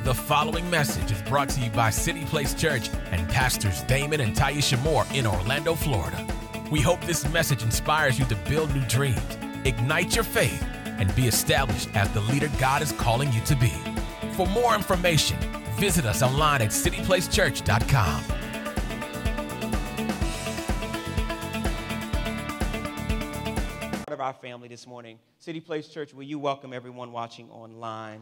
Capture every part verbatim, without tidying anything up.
The following message is brought to you by City Place Church and Pastors Damon and Taisha Moore in Orlando, Florida. We hope this message inspires you to build new dreams, ignite your faith, and be established as the leader God is calling you to be. For more information, visit us online at city place church dot com. Part of our family this morning, City Place Church, will you welcome everyone watching online?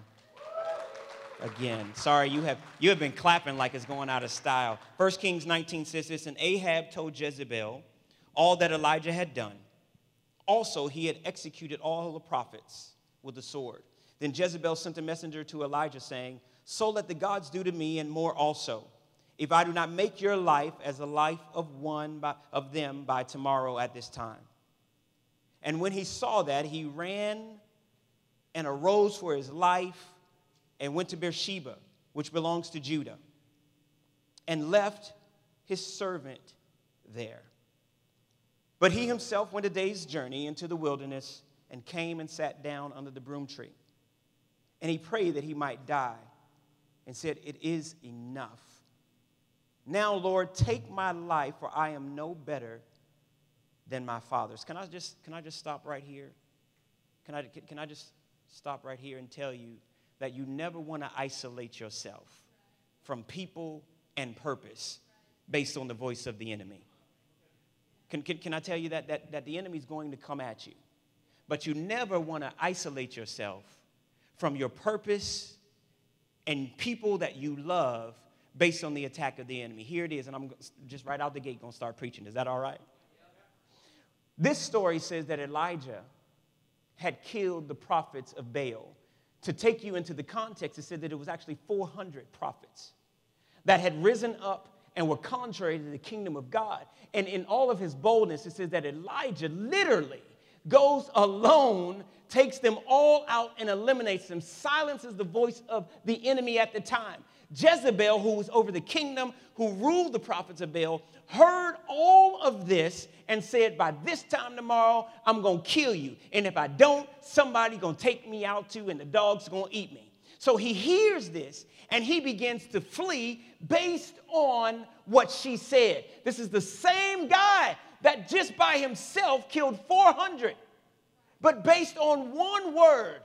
Again, sorry, you have you have been clapping like it's going out of style. First Kings nineteen says this, and Ahab told Jezebel all that Elijah had done. Also, he had executed all the prophets with the sword. Then Jezebel sent a messenger to Elijah saying, so let the gods do to me and more also, if I do not make your life as the life of one by, of them by tomorrow at this time. And when he saw that, he ran and arose for his life and went to Beersheba, which belongs to Judah, and left his servant there. But he himself went a day's journey into the wilderness and came and sat down under the broom tree. And he prayed that he might die and said, it is enough. Now, Lord, take my life, for I am no better than my father's. Can I just, can I just stop right here? Can I, can I just stop right here and tell you that you never want to isolate yourself from people and purpose based on the voice of the enemy. Can, can, can I tell you that, that, that the enemy is going to come at you, but you never want to isolate yourself from your purpose and people that you love based on the attack of the enemy. Here it is, and I'm just right out the gate going to start preaching. Is that all right? This story says that Elijah had killed the prophets of Baal. To take you into the context, it said that it was actually four hundred prophets that had risen up and were contrary to the kingdom of God. And in all of his boldness, it says that Elijah literally goes alone, takes them all out and eliminates them, silences the voice of the enemy at the time. Jezebel, who was over the kingdom, who ruled the prophets of Baal, heard all of this and said, by this time tomorrow, I'm going to kill you. And if I don't, somebody's going to take me out too, and the dog's going to eat me. So he hears this, and he begins to flee based on what she said. This is the same guy that just by himself killed four hundred. But based on one word,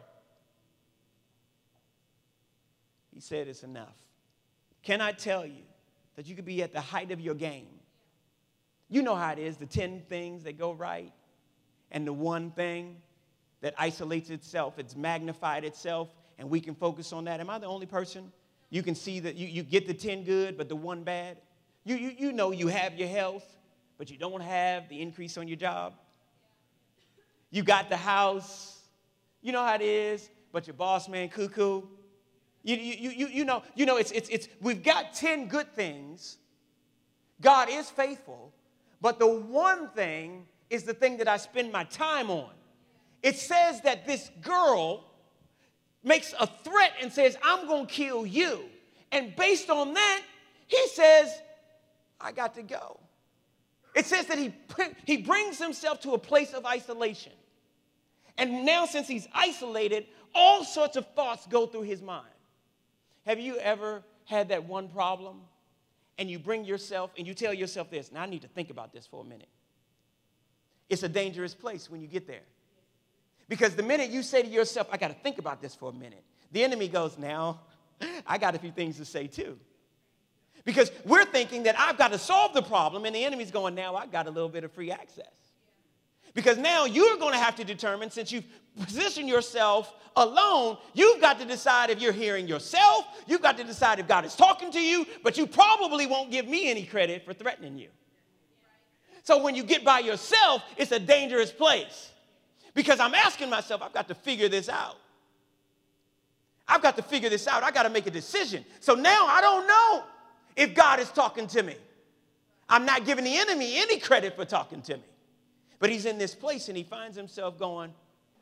he said it's enough. Can I tell you that you could be at the height of your game? You know how it is, the ten things that go right, and the one thing that isolates itself, it's magnified itself, and we can focus on that. Am I the only person? You can see that you, you get the ten good, but the one bad. You, you, you know you have your health, but you don't have the increase on your job. You got the house. You know how it is, but your boss man cuckoo. You, you, you, you know, you know it's, it's, it's, we've got ten good things. God is faithful. But the one thing is the thing that I spend my time on. It says that this girl makes a threat and says, I'm going to kill you. And based on that, he says, I got to go. It says that he, he brings himself to a place of isolation. And now since he's isolated, all sorts of thoughts go through his mind. Have you ever had that one problem? And you bring yourself and you tell yourself this, now I need to think about this for a minute. It's a dangerous place when you get there. Because the minute you say to yourself, I got to think about this for a minute, the enemy goes, now, I got a few things to say too. Because we're thinking that I've got to solve the problem, and the enemy's going, now I got a little bit of free access. Because now you're going to have to determine, since you've positioned yourself alone, you've got to decide if you're hearing yourself. You've got to decide if God is talking to you, but you probably won't give me any credit for threatening you. So when you get by yourself, it's a dangerous place. Because I'm asking myself, I've got to figure this out. I've got to figure this out. I got to make a decision. So now I don't know if God is talking to me. I'm not giving the enemy any credit for talking to me. But he's in this place and he finds himself going,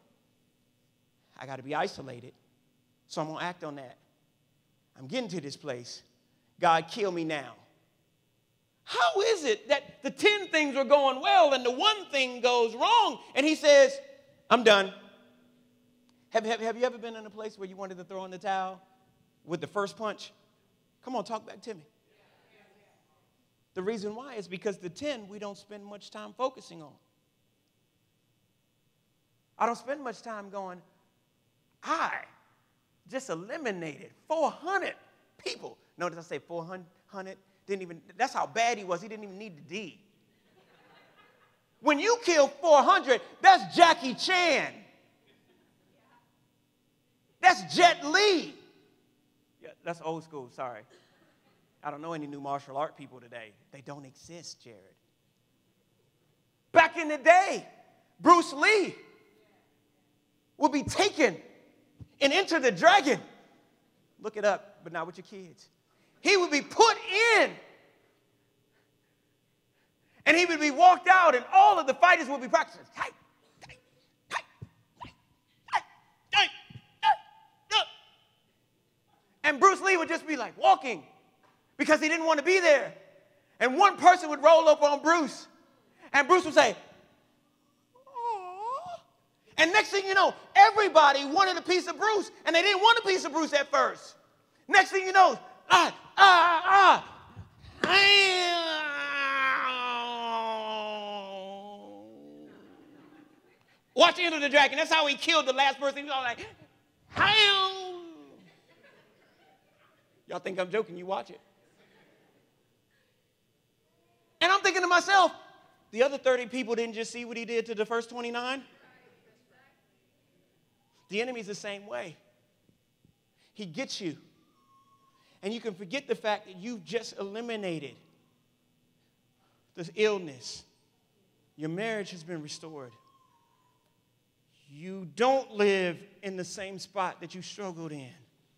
I got to be isolated, so I'm going to act on that. I'm getting to this place. God, kill me now. How is it that the ten things are going well and the one thing goes wrong? And he says, I'm done. Have, have, have you ever been in a place where you wanted to throw in the towel? with the first punch? Come on, talk back to me. The reason why is because the ten we don't spend much time focusing on. I don't spend much time going, I just eliminated four hundred people. Notice I say four hundred. Didn't even, that's how bad he was. He didn't even need the D. When you kill four hundred, that's Jackie Chan. That's Jet Li. Yeah, that's old school, sorry. I don't know any new martial art people today. They don't exist, Jared. Back in the day, Bruce Lee would be taken and Enter the Dragon. Look it up, but not with your kids. He would be put in. And he would be walked out, and all of the fighters would be practicing. Hey, hey, hey, hey, hey, hey, hey. And Bruce Lee would just be like walking because he didn't want to be there. And one person would roll up on Bruce, and Bruce would say, "Aww." And next thing you know, everybody wanted a piece of Bruce, and they didn't want a piece of Bruce at first. Next thing you know, ah, ah, ah, ah. Watch Enter the Dragon. That's how he killed the last person. He was all like, "Hi." Y'all think I'm joking? You watch it. And I'm thinking to myself, the other thirty people didn't just see what he did to the first twenty-nine. The enemy's the same way. He gets you. And you can forget the fact that you've just eliminated this illness. Your marriage has been restored. You don't live in the same spot that you struggled in.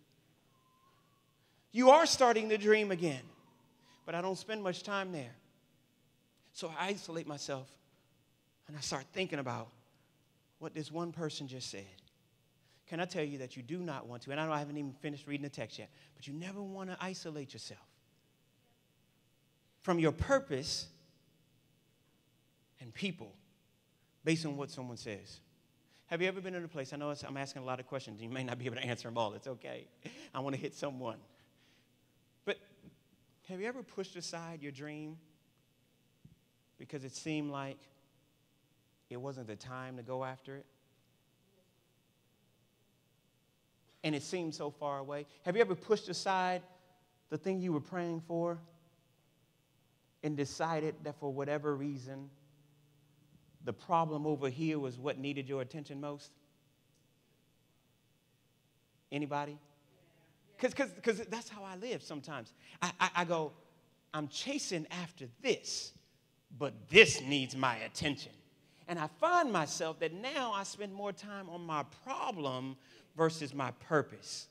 You are starting to dream again, but I don't spend much time there. So I isolate myself, and I start thinking about what this one person just said. Can I tell you that you do not want to, and I know I haven't even finished reading the text yet, but you never want to isolate yourself from your purpose and people based on what someone says. Have you ever been in a place, I know I'm asking a lot of questions, you may not be able to answer them all, it's okay. I want to hit someone. But have you ever pushed aside your dream because it seemed like it wasn't the time to go after it? And it seemed so far away. Have you ever pushed aside the thing you were praying for and decided that for whatever reason, the problem over here was what needed your attention most? Anybody? Because because that's how I live sometimes. I, I, I go, I'm chasing after this, but this needs my attention. And I find myself that now I spend more time on my problem versus my purpose.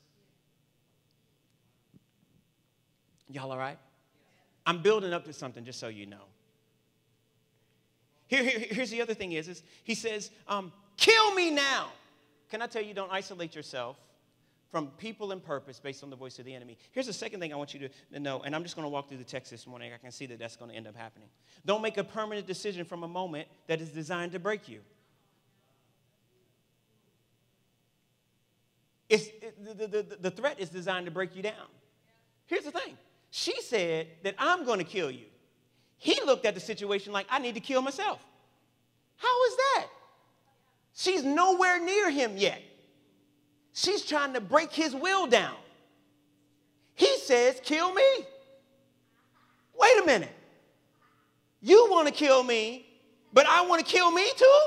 Y'all all right? I'm building up to something, just so you know. Here, here, here's the other thing is, is he says, um, kill me now. Can I tell you, don't isolate yourself from people and purpose based on the voice of the enemy. Here's the second thing I want you to, to know, and I'm just going to walk through the text this morning. I can see that that's going to end up happening. Don't make a permanent decision from a moment that is designed to break you. It's, it, the, the, the threat is designed to break you down. Here's the thing. She said that I'm going to kill you. He looked at the situation like, I need to kill myself. How is that? She's nowhere near him yet. She's trying to break his will down. He says, kill me. Wait a minute. You want to kill me, but I want to kill me too?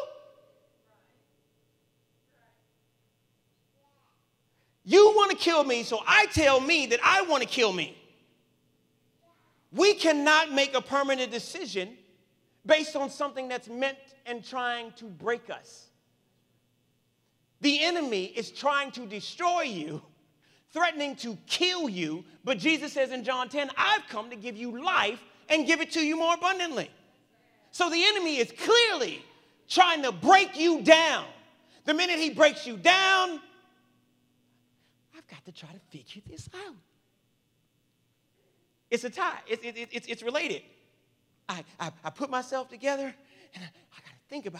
You want to kill me, so I tell me that I want to kill me. We cannot make a permanent decision based on something that's meant and trying to break us. The enemy is trying to destroy you, threatening to kill you, but Jesus says in John ten, I've come to give you life and give it to you more abundantly. So the enemy is clearly trying to break you down. The minute he breaks you down, I've got to try to figure this out. It's a tie. It's, it, it, it's, it's related. I, I, I put myself together, and I, I got to think about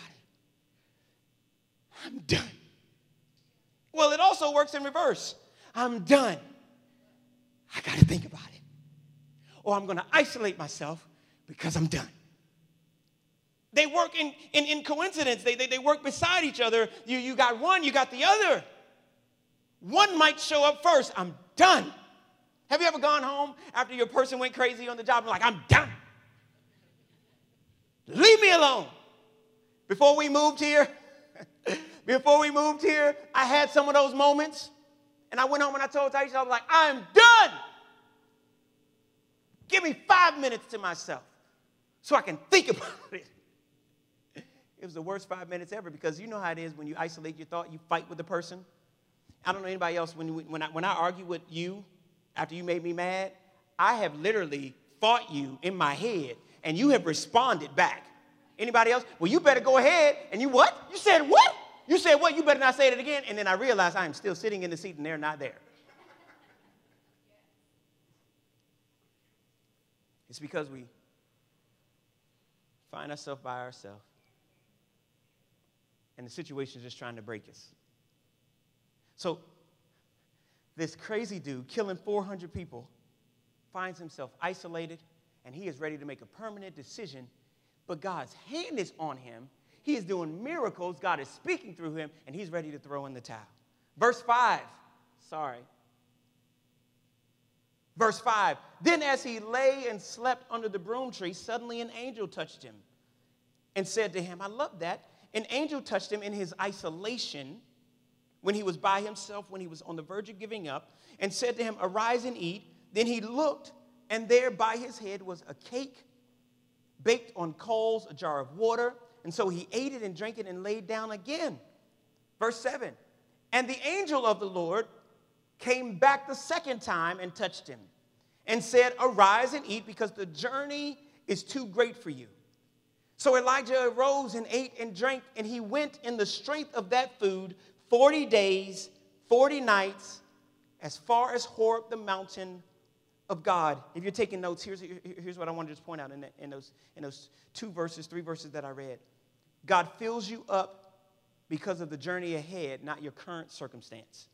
it. I'm done. Well, it also works in reverse. I'm done. I got to think about it. Or I'm going to isolate myself because I'm done. They work in, in, in coincidence. They, they, they work beside each other. You, you got one, you got the other. One might show up first. I'm done. Have you ever gone home after your person went crazy on the job and like, I'm done. Leave me alone. Before we moved here, before we moved here, I had some of those moments. And I went home and I told Taisha, I was like, I'm done. Give me five minutes to myself so I can think about it. It was the worst five minutes ever because you know how it is when you isolate your thought, you fight with the person. I don't know anybody else. When, when, I, when I argue with you after you made me mad, I have literally fought you in my head and you have responded back. Anybody else? Well, you better go ahead. And you what? You said what? You said what? You better not say it again. And then I realized I am still sitting in the seat and they're not there. It's because we find ourselves by ourselves. And the situation is just trying to break us. So this crazy dude killing four hundred people finds himself isolated, and he is ready to make a permanent decision, but God's hand is on him. He is doing miracles. God is speaking through him, and he's ready to throw in the towel. Verse five. Sorry. Verse five. Then as he lay and slept under the broom tree, suddenly an angel touched him and said to him, I love that. An angel touched him in his isolation when he was by himself, when he was on the verge of giving up, and said to him, arise and eat. Then he looked, and there by his head was a cake baked on coals, a jar of water. And so he ate it and drank it and laid down again. Verse seven. And the angel of the Lord came back the second time and touched him and said, arise and eat, because the journey is too great for you. So Elijah arose and ate and drank, and he went in the strength of that food forty days, forty nights, as far as Horeb, the mountain of God. If you're taking notes, here's, here's what I want to just point out in, the, in, those, in those two verses, three verses that I read. God fills you up because of the journey ahead, not your current circumstance.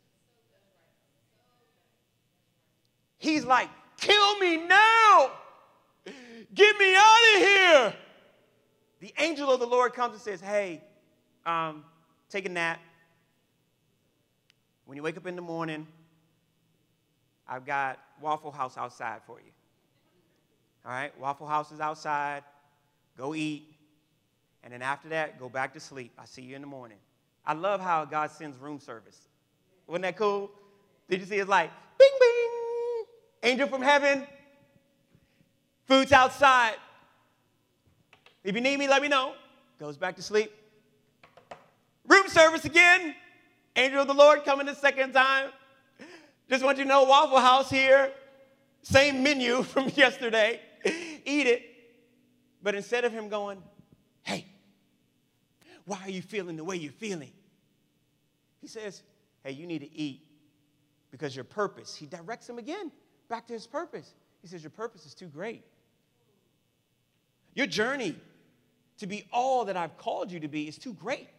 He's like, kill me now. Get me out of here. The angel of the Lord comes and says, hey, um, take a nap. When you wake up in the morning, I've got Waffle House outside for you. All right? Waffle House is outside. Go eat. And then after that, go back to sleep. I'll see you in the morning. I love how God sends room service. Wasn't that cool? Did you see? It's like, bing, bing. Angel from heaven. Food's outside. If you need me, let me know. Goes back to sleep. Room service again. Angel of the Lord coming the second time. Just want you to know, Waffle House here. Same menu from yesterday. Eat it. But instead of him going, hey, why are you feeling the way you're feeling? He says, hey, you need to eat because your purpose. He directs him again back to his purpose. He says, your purpose is too great. Your journey to be all that I've called you to be is too great.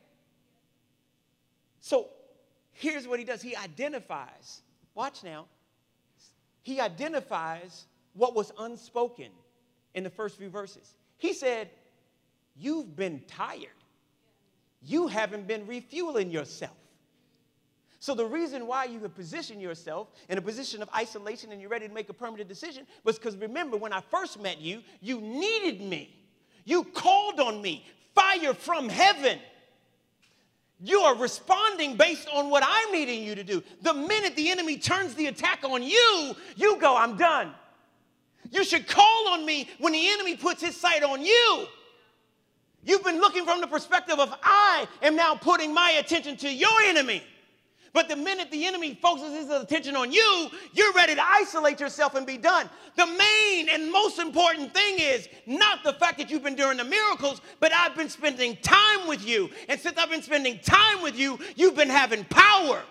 So here's what he does. He identifies. Watch now. He identifies what was unspoken in the first few verses. He said, you've been tired. You haven't been refueling yourself. So the reason why you have positioned yourself in a position of isolation and you're ready to make a permanent decision was because, remember, when I first met you, you needed me. You called on me. Fire from heaven. You are responding based on what I'm needing you to do. The minute the enemy turns the attack on you, you go, I'm done. You should call on me when the enemy puts his sight on you. You've been looking from the perspective of I am now putting my attention to your enemy. But the minute the enemy focuses his attention on you, you're ready to isolate yourself and be done. The main and most important thing is not the fact that you've been doing the miracles, but I've been spending time with you. And since I've been spending time with you, you've been having power.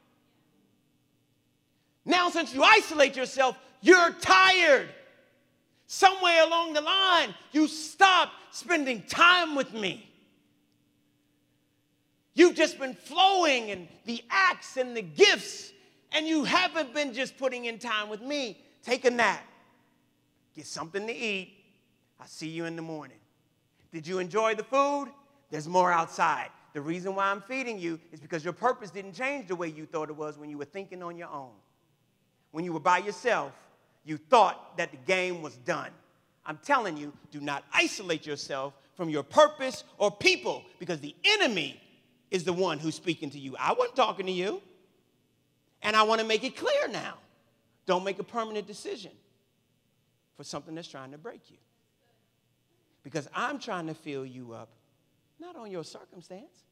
Now, since you isolate yourself, you're tired. Somewhere along the line, you stopped spending time with me. You've just been flowing in the acts and the gifts and you haven't been just putting in time with me, take a nap. Get something to eat. I'll see you in the morning. Did you enjoy the food? There's more outside. The reason why I'm feeding you is because your purpose didn't change the way you thought it was when you were thinking on your own. When you were by yourself, you thought that the game was done. I'm telling you, do not isolate yourself from your purpose or people, because the enemy is the one who's speaking to you. I wasn't talking to you. And I want to make it clear now. Don't make a permanent decision for something that's trying to break you. Because I'm trying to fill you up, not on your circumstance,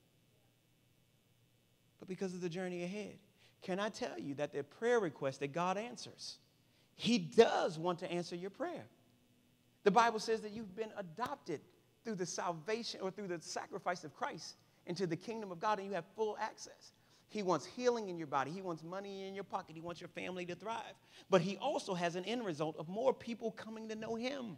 but because of the journey ahead. Can I tell you that the prayer request that God answers, he does want to answer your prayer. The Bible says that you've been adopted through the salvation or through the sacrifice of Christ into the kingdom of God, and you have full access. He wants healing in your body. He wants money in your pocket. He wants your family to thrive. But he also has an end result of more people coming to know him.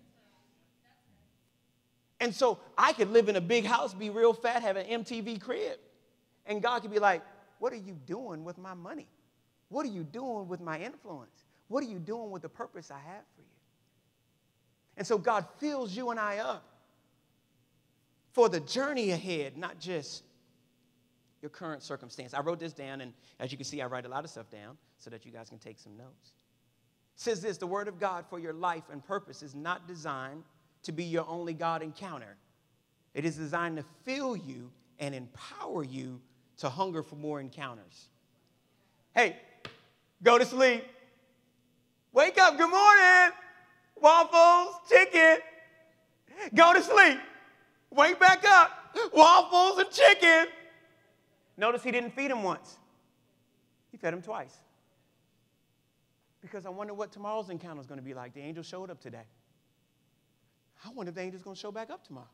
And so I could live in a big house, be real fat, have an M T V crib. And God could be like, what are you doing with my money? What are you doing with my influence? What are you doing with the purpose I have for you? And so God fills you and I up for the journey ahead, not just your current circumstance. I wrote this down, and as you can see, I write a lot of stuff down so that you guys can take some notes. It says this: the word of God for your life and purpose is not designed to be your only God encounter. It is designed to fill you and empower you to hunger for more encounters. Hey, go to sleep. Wake up, good morning. Waffles, chicken. Go to sleep. Wake back up. Waffles and chicken. Notice he didn't feed him once. He fed him twice. Because I wonder what tomorrow's encounter is going to be like. The angel showed up today. I wonder if the angel's going to show back up tomorrow.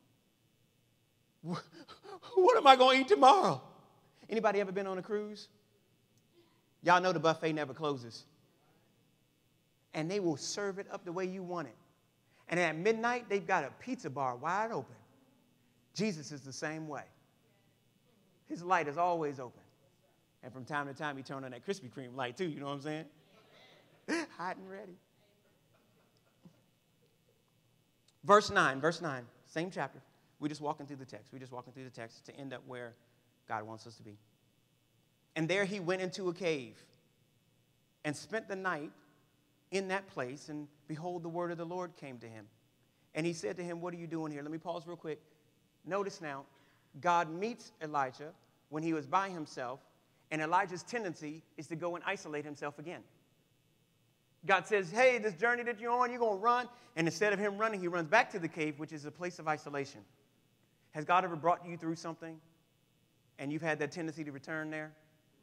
What am I going to eat tomorrow? Anybody ever been on a cruise? Y'all know the buffet never closes. And they will serve it up the way you want it. And at midnight, they've got a pizza bar wide open. Jesus is the same way. His light is always open. And from time to time, he turns on that Krispy Kreme light too, you know what I'm saying? Hot and ready. Verse nine, verse nine, same chapter. We're just walking through the text. We're just walking through the text to end up where God wants us to be. And there he went into a cave and spent the night in that place. And behold, the word of the Lord came to him. And he said to him, what are you doing here? Let me pause real quick. Notice now, God meets Elijah when he was by himself, and Elijah's tendency is to go and isolate himself again. God says, hey, this journey that you're on, you're going to run. And instead of him running, he runs back to the cave, which is a place of isolation. Has God ever brought you through something and you've had that tendency to return there?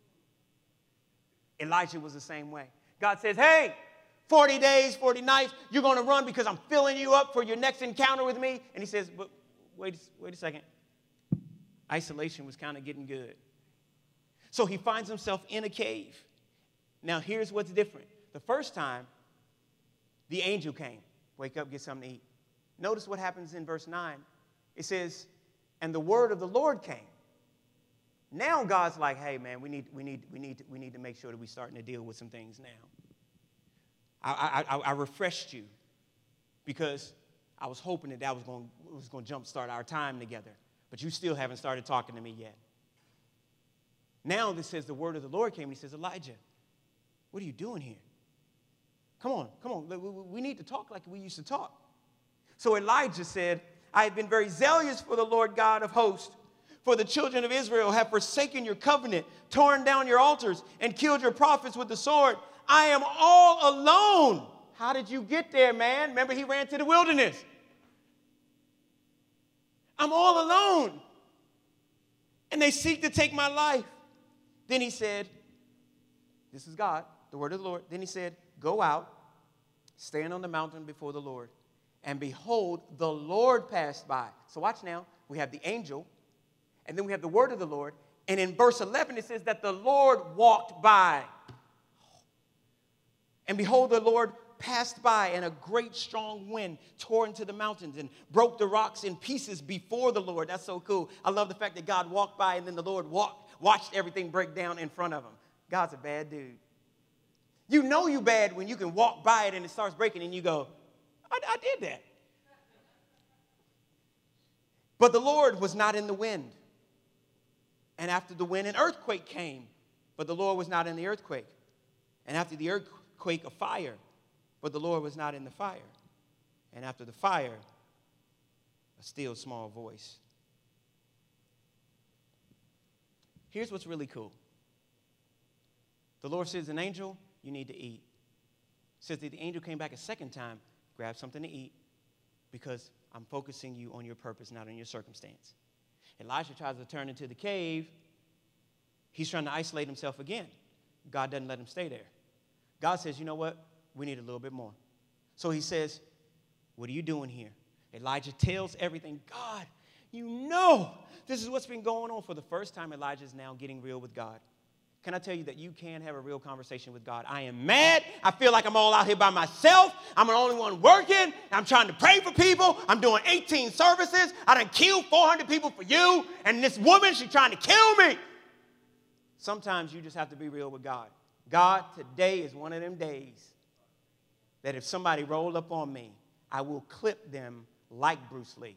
Elijah was the same way. God says, hey, forty days, forty nights, you're going to run because I'm filling you up for your next encounter with me. And he says, but wait, wait a second. Isolation was kind of getting good. So he finds himself in a cave. Now, here's what's different. The first time, the angel came. Wake up, get something to eat. Notice what happens in verse nine. It says, and the word of the Lord came. Now God's like, hey, man, we need, we need, we need, to, we need to make sure that we're starting to deal with some things now. I, I, I refreshed you because I was hoping that that was going, was going to jumpstart our time together. But you still haven't started talking to me yet. Now this says the word of the Lord came, and he says, Elijah, what are you doing here? Come on, come on. We need to talk like we used to talk. So Elijah said, I have been very zealous for the Lord God of hosts. For the children of Israel have forsaken your covenant, torn down your altars, and killed your prophets with the sword. I am all alone. How did you get there, man? Remember, he ran to the wilderness. I'm all alone. And they seek to take my life. Then he said, this is God, the word of the Lord. Then he said, go out, stand on the mountain before the Lord. And behold, the Lord passed by. So watch now. We have the angel, and then we have the word of the Lord. And in verse eleven, it says that the Lord walked by. And behold, the Lord passed by, and a great strong wind tore into the mountains and broke the rocks in pieces before the Lord. That's so cool. I love the fact that God walked by, and then the Lord walked, watched everything break down in front of him. God's a bad dude. You know you bad when you can walk by it and it starts breaking and you go, I, I did that. But the Lord was not in the wind. And after the wind, an earthquake came. But the Lord was not in the earthquake. And after the earthquake, a fire. But the Lord was not in the fire. And after the fire, a still small voice. Here's what's really cool. The Lord says, an angel, you need to eat. Says that the angel came back a second time, grab something to eat, because I'm focusing you on your purpose, not on your circumstance. Elijah tries to turn into the cave. He's trying to isolate himself again. God doesn't let him stay there. God says, you know what? We need a little bit more. So he says, what are you doing here? Elijah tells everything. God, you know this is what's been going on. For the first time, Elijah is now getting real with God. Can I tell you that you can have a real conversation with God? I am mad. I feel like I'm all out here by myself. I'm the only one working. I'm trying to pray for people. I'm doing eighteen services. I done killed four hundred people for you. And this woman, she's trying to kill me. Sometimes you just have to be real with God. God, today is one of them days that if somebody rolled up on me, I will clip them like Bruce Lee.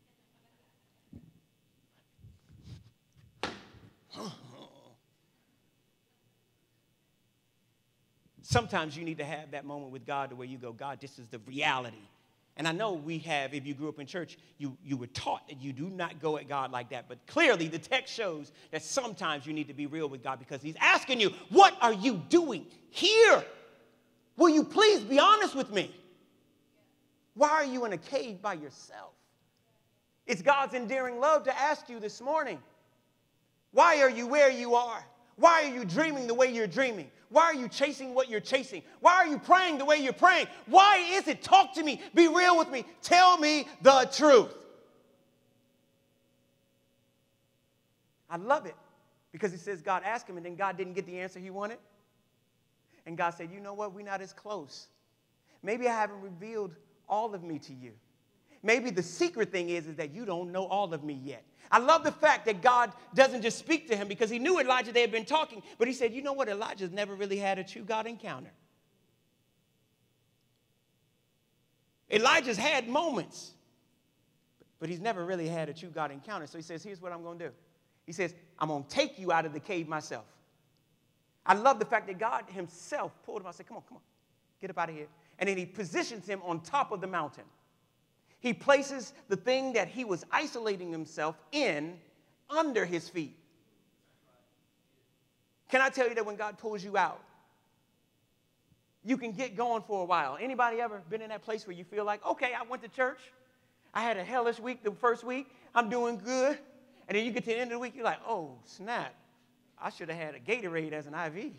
Sometimes you need to have that moment with God to where you go, God, this is the reality. And I know we have, if you grew up in church, you, you were taught that you do not go at God like that. But clearly the text shows that sometimes you need to be real with God because he's asking you, what are you doing here? Will you please be honest with me? Why are you in a cave by yourself? It's God's endearing love to ask you this morning, why are you where you are? Why are you dreaming the way you're dreaming? Why are you chasing what you're chasing? Why are you praying the way you're praying? Why is it? Talk to me. Be real with me. Tell me the truth. I love it because it says God asked him and then God didn't get the answer he wanted. And God said, you know what? We're not as close. Maybe I haven't revealed all of me to you. Maybe the secret thing is, is that you don't know all of me yet. I love the fact that God doesn't just speak to him because he knew Elijah, they had been talking. But he said, you know what? Elijah's never really had a true God encounter. Elijah's had moments, but he's never really had a true God encounter. So he says, here's what I'm going to do. He says, I'm going to take you out of the cave myself. I love the fact that God himself pulled him out and said, come on, come on, get up out of here. And then he positions him on top of the mountain. He places the thing that he was isolating himself in under his feet. Can I tell you that when God pulls you out, you can get going for a while. Anybody ever been in that place where you feel like, okay, I went to church. I had a hellish week the first week. I'm doing good. And then you get to the end of the week, you're like, oh, snap. I should have had a Gatorade as an I V.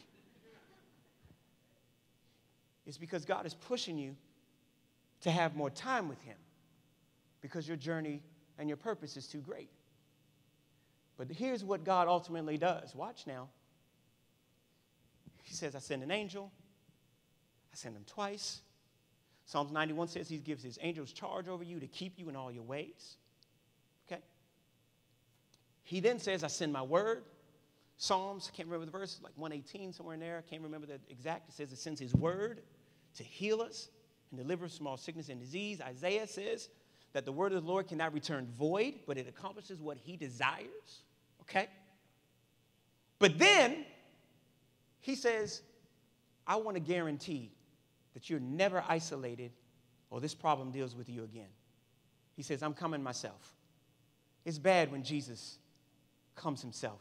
It's because God is pushing you to have more time with him because your journey and your purpose is too great. But here's what God ultimately does. Watch now. He says, I send an angel. I send him twice. Psalms ninety-one says he gives his angels charge over you to keep you in all your ways. Okay? He then says, I send my word. Psalms, I can't remember the verse, like one eighteen, somewhere in there. I can't remember the exact. It says it sends his word to heal us and deliver us from all sickness and disease. Isaiah says that the word of the Lord cannot return void, but it accomplishes what he desires. Okay? But then he says, I want to guarantee that you're never isolated or this problem deals with you again. He says, I'm coming myself. It's bad when Jesus comes himself.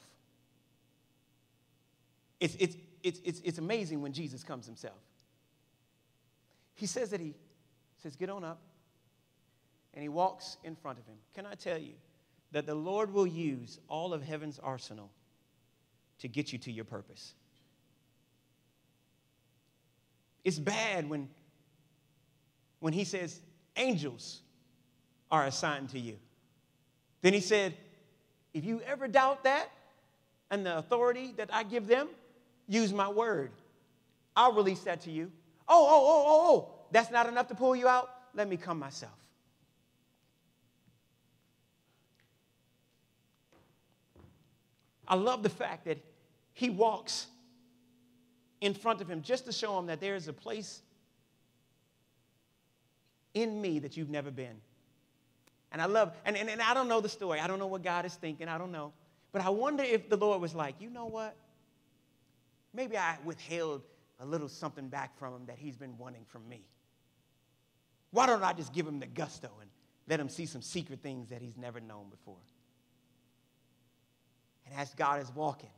It's, it's, it's, it's, it's amazing when Jesus comes himself. He says that he says, get on up, and he walks in front of him. Can I tell you that the Lord will use all of heaven's arsenal to get you to your purpose? It's bad when, when he says, angels are assigned to you. Then he said, if you ever doubt that and the authority that I give them, use my word. I'll release that to you. Oh, oh, oh, oh, oh, that's not enough to pull you out? Let me come myself. I love the fact that he walks in front of him just to show him that there is a place in me that you've never been. And I love, and, and, and I don't know the story. I don't know what God is thinking. I don't know. But I wonder if the Lord was like, you know what? Maybe I withheld a little something back from him that he's been wanting from me. Why don't I just give him the gusto and let him see some secret things that he's never known before? And as God is walking,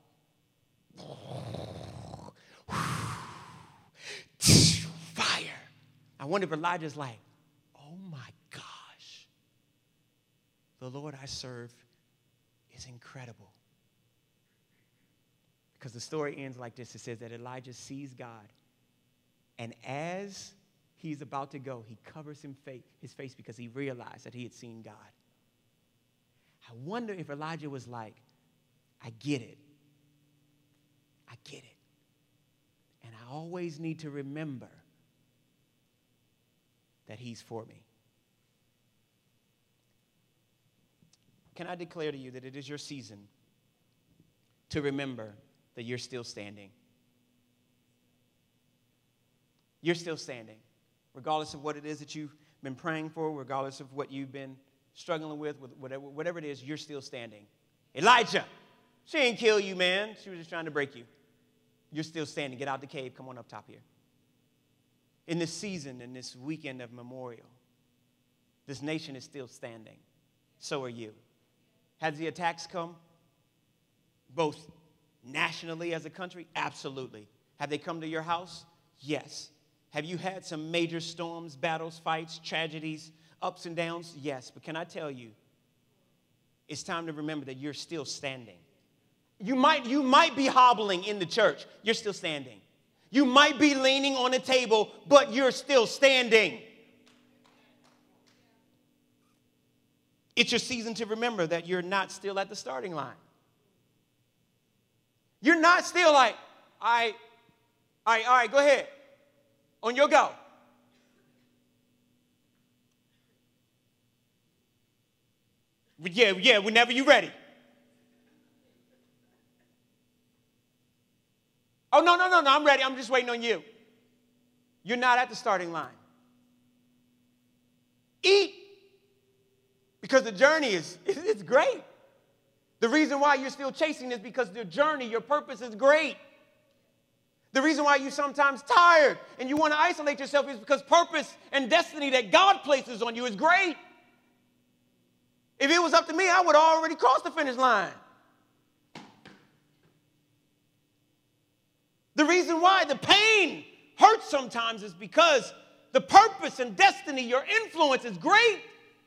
fire. I wonder if Elijah's like, oh my gosh, the Lord I serve is incredible. Because the story ends like this. It says that Elijah sees God, and as he's about to go, he covers him fa- his face because he realized that he had seen God. I wonder if Elijah was like, I get it. I get it. And I always need to remember that he's for me. Can I declare to you that it is your season to remember that you're still standing? You're still standing. Regardless of what it is that you've been praying for, regardless of what you've been struggling with, whatever, whatever it is, you're still standing. Elijah, she ain't kill you, man. She was just trying to break you. You're still standing. Get out the cave. Come on up top here. In this season, in this weekend of Memorial, this nation is still standing. So are you. Has the attacks come? Both nationally as a country? Absolutely. Have they come to your house? Yes. Have you had some major storms, battles, fights, tragedies, ups and downs? Yes. But can I tell you, it's time to remember that you're still standing. You might, you might be hobbling in the church. You're still standing. You might be leaning on a table, but you're still standing. It's your season to remember that you're not still at the starting line. You're not still like, all right, all right, all right, go ahead. On your go. Yeah, yeah, whenever you're ready. Oh, no, no, no, no, I'm ready. I'm just waiting on you. You're not at the starting line. Eat. Because the journey is, it's great. The reason why you're still chasing is because the journey, your purpose is great. The reason why you're sometimes tired and you want to isolate yourself is because purpose and destiny that God places on you is great. If it was up to me, I would have already crossed the finish line. The reason why the pain hurts sometimes is because the purpose and destiny, your influence is great.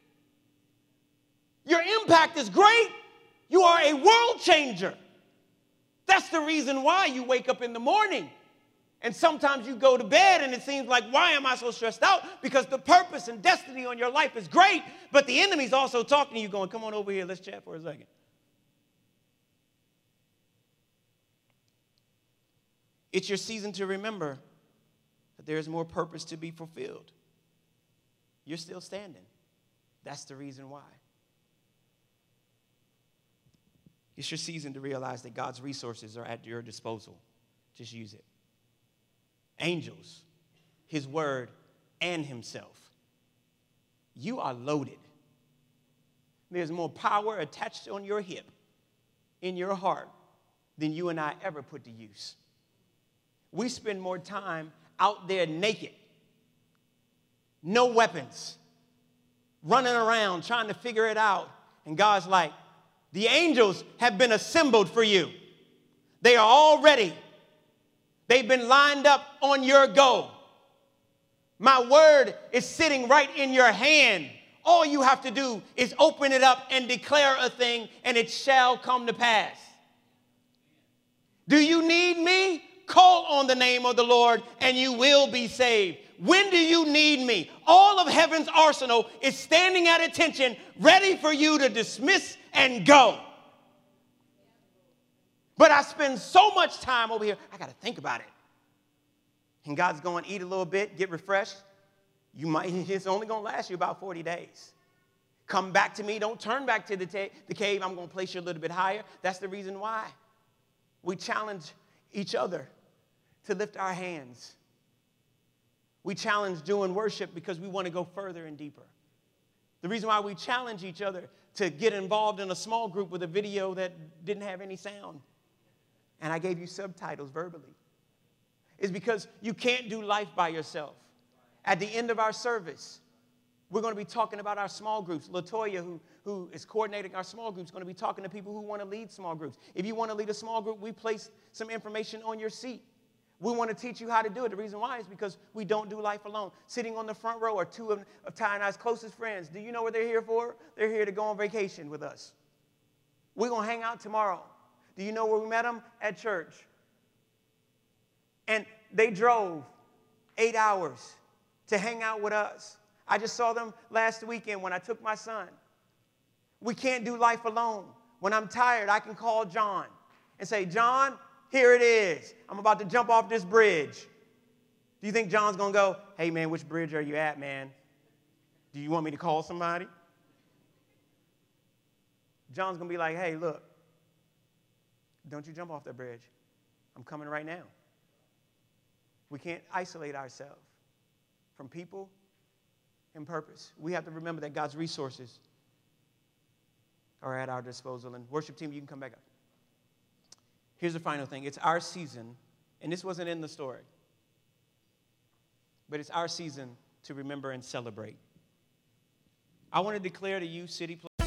Your impact is great. You are a world changer. That's the reason why you wake up in the morning. And sometimes you go to bed and it seems like, why am I so stressed out? Because the purpose and destiny on your life is great, but the enemy's also talking to you going, come on over here, let's chat for a second. It's your season to remember that there is more purpose to be fulfilled. You're still standing. That's the reason why. It's your season to realize that God's resources are at your disposal. Just use it. Angels, his word, and himself. You are loaded. There's more power attached on your hip, in your heart, than you and I ever put to use. We spend more time out there naked, no weapons, running around trying to figure it out. And God's like, the angels have been assembled for you. They are all ready. They've been lined up on your go. My word is sitting right in your hand. All you have to do is open it up and declare a thing, and it shall come to pass. Do you need me? Call on the name of the Lord, and you will be saved. When do you need me? All of heaven's arsenal is standing at attention, ready for you to dismiss and go. But I spend so much time over here, I got to think about it. And God's going, eat a little bit, get refreshed. You might, it's only going to last you about forty days. Come back to me. Don't turn back to the, ta- the cave. I'm going to place you a little bit higher. That's the reason why we challenge each other to lift our hands. We challenge doing worship because we want to go further and deeper. The reason why we challenge each other to get involved in a small group with a video that didn't have any sound, and I gave you subtitles verbally, is because you can't do life by yourself. At the end of our service, we're going to be talking about our small groups. LaToya, who, who is coordinating our small groups, is going to be talking to people who want to lead small groups. If you want to lead a small group, we place some information on your seat. We want to teach you how to do it. The reason why is because we don't do life alone. Sitting on the front row are two of, of Ty and I's closest friends. Do you know what they're here for? They're here to go on vacation with us. We're going to hang out tomorrow. Do you know where we met them? At church. And they drove eight hours to hang out with us. I just saw them last weekend when I took my son. We can't do life alone. When I'm tired, I can call John and say, John, here it is. I'm about to jump off this bridge. Do you think John's going to go, hey, man, which bridge are you at, man? Do you want me to call somebody? John's going to be like, hey, look, don't you jump off that bridge. I'm coming right now. We can't isolate ourselves from people and purpose. We have to remember that God's resources are at our disposal. And worship team, you can come back up. Here's the final thing. It's our season, and this wasn't in the story, but it's our season to remember and celebrate. I want to declare to you, City Place.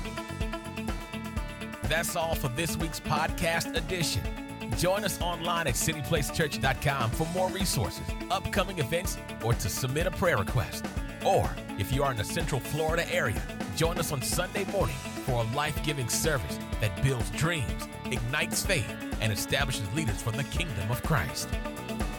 That's all for this week's podcast edition. Join us online at city place church dot com for more resources, upcoming events, or to submit a prayer request. Or, if you are in the Central Florida area, join us on Sunday morning for a life-giving service that builds dreams, ignites faith, and establishes leaders for the kingdom of Christ.